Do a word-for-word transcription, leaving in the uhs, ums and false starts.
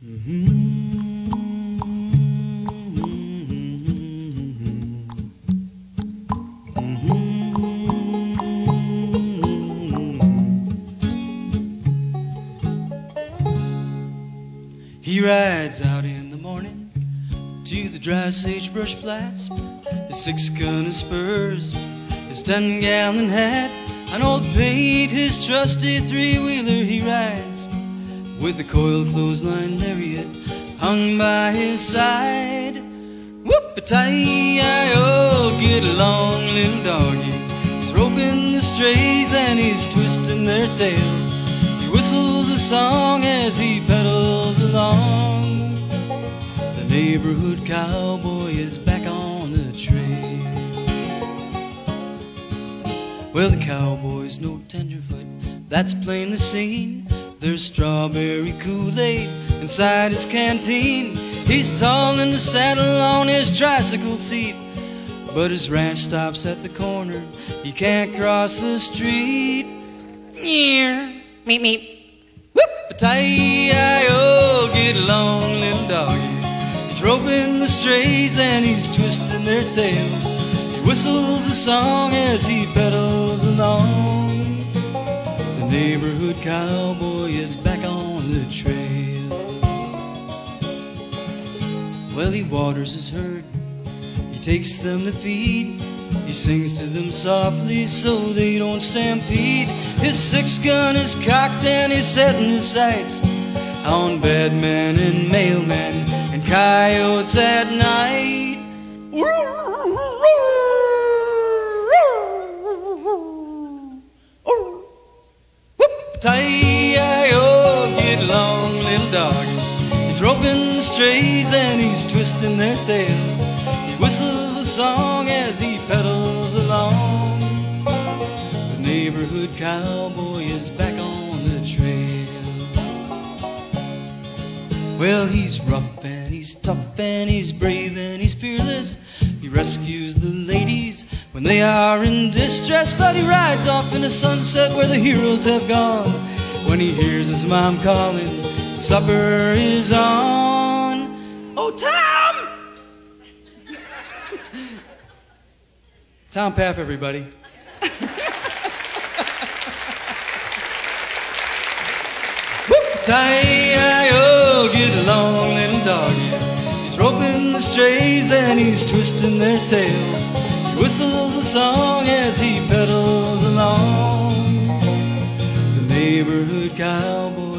He rides out in the morning to the dry sagebrush flats, his six-gun, his spurs, his ten-gallon hat, an old paint, his trusty three-wheeler. He rides with the coiled clothesline lariat hung by his side. Whoop-a-tie-I-O, get along, little doggies. He's roping the strays and he's twisting their tails. He whistles a song as he pedals along. The neighborhood cowboy is back on the trail. Well, the cowboy's no tenderfoot, that's plain to seen. There's strawberry Kool-Aid inside his canteen. He's tall in the saddle on his tricycle seat, but his ranch stops at the corner. He can't cross the street. Yeah. Meep, meep. Whoop-a-tie-I-O, get along, little doggies. He's roping the strays and he's twisting their tails. He whistles a song as he pedals along. The neighborhood cowboy is back on the trail. Well, he waters his herd, he takes them to feed. He sings to them softly so they don't stampede. His six-gun is cocked and he's setting his sights on bad men and mailmen and coyotes at night. Whoop-a-tie-I-O, get along, little doggy. He's roping the strays and he's twisting their tails. He whistles a song as he pedals along. The neighborhood cowboy is back on the trail. Well, he's rough and he's tough and he's brave and he's fearless. He rescues the ladies when they are in distress, but he rides off in the sunset where the heroes have gone. When he hears his mom calling, supper is on. Oh, Tom! Tom Paff, everybody. Whoop-a-tie-I-O, get along, little doggies. He's roping the strays and he's twisting their tails. He whistles a song as he pedals along. The neighborhood cowboy